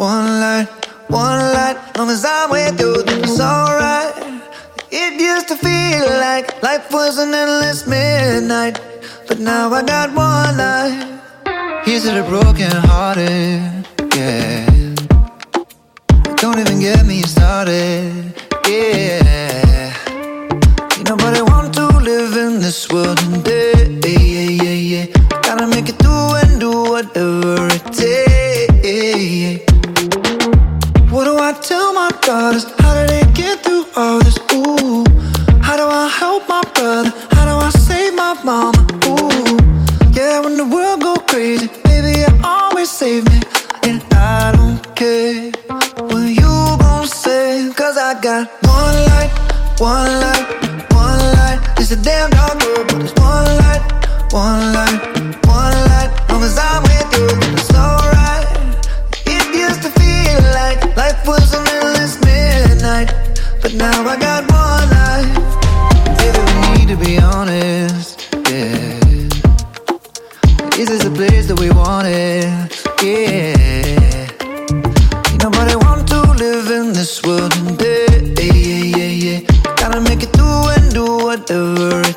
one light. Long as I'm with you, then it's alright. It used to feel like life was an endless midnight, but now I got one life. Here's to the broken hearted, yeah. Don't even get me started, yeah. Ain't nobody want to live in this world today, yeah, yeah, yeah. Gotta make it through and do whatever it takes. What do I tell my daughters? How do they get through all this? Ooh, how do I help my brother? How do I save my mama? Ooh, yeah, when the world go crazy, baby, you always save me. And I don't care what you gon' say, 'cause I got one light, one light, one light. It's a damn dark world, but it's one light, one light, one light. Long as I'm with you, it's alright. It used to feel like life was an endless midnight, but now I got one life. Baby, we need to be honest, yeah. This is the place that we wanted, yeah. Ain't nobody want to live in this world today, yeah, yeah, yeah. Gotta make it through and do whatever it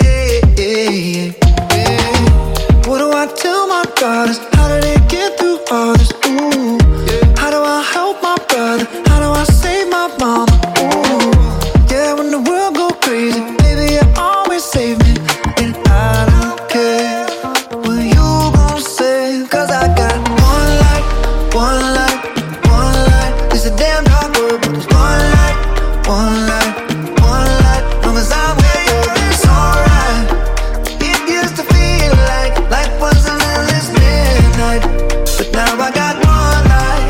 takes, yeah. What do I tell my daughters? How do they get through all this? Ooh, how do I help my brother? How do I save my mama? Ooh, yeah, when the world go crazy, baby, you always save me. And I don't care what you gon' say, 'cause I got one light, one light, one light. It's a damn dark world, but it's one light, one light, one light. Long as I'm with you, it's alright. It used to feel like life was an endless midnight, but now I got one light.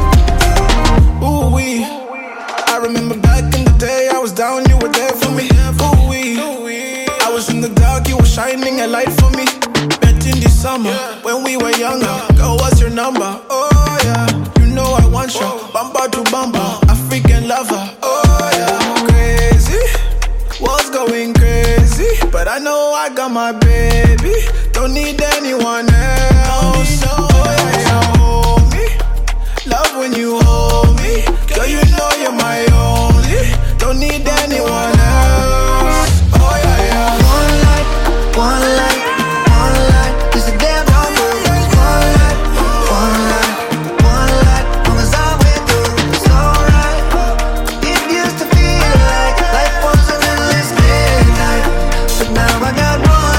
Ooh-wee, I remember back in the day, I was down, you were there for me. Ooh-wee, I was in the dark, you were shining a light for me. Met in the summer, when we were younger. Girl, what's your number? Oh yeah, you know I want you. Bumper to bumper, African lover. Oh yeah, crazy, what's going crazy? But I know I got my baby, don't need anyone else. Oh yeah, yeah, hold me, love when you hold me. Girl, you know you're my only, don't need anyone else. Oh yeah, yeah. One light, one light, one light. It's a damn dark world, but it's one light, one light, one light. Long as I'm with you, it's alright. It used to feel like life was an endless midnight, but now I got one